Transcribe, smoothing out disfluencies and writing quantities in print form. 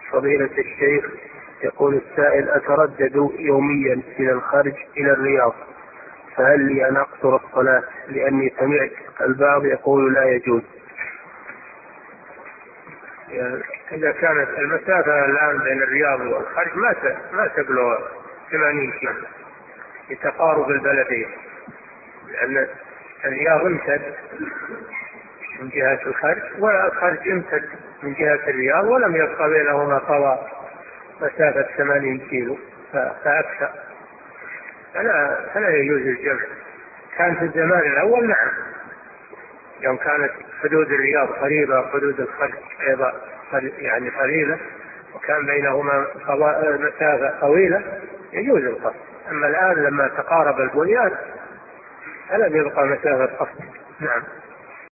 فضيلة الشيخ، يقول السائل: أتردد يوميا من الخرج إلى الرياض، فهل لي أن أقصر الصلاة؟ لأني سمعت البعض يقول لا يجوز. يعني إذا كانت المسافة الآن بين الرياض والخرج ما تبلغ 80 كيلو لتقارب البلدين، لأن الرياض امتد من جهة الخرج والخرج امتد من جهة الرياض، ولم يبقى بينهما قضاء مسافة 80 كيلو فأكثر، فلا يجوز الجمع. كان في الزمان الأول نعم، يوم كانت حدود الرياض قريبة وحدود الخرج أيضا يعني قريبة وكان بينهما مسافة طويلة يجوز القصر. أما الآن لما تقارب البنيان فلم يبقى مسافة قصر. نعم.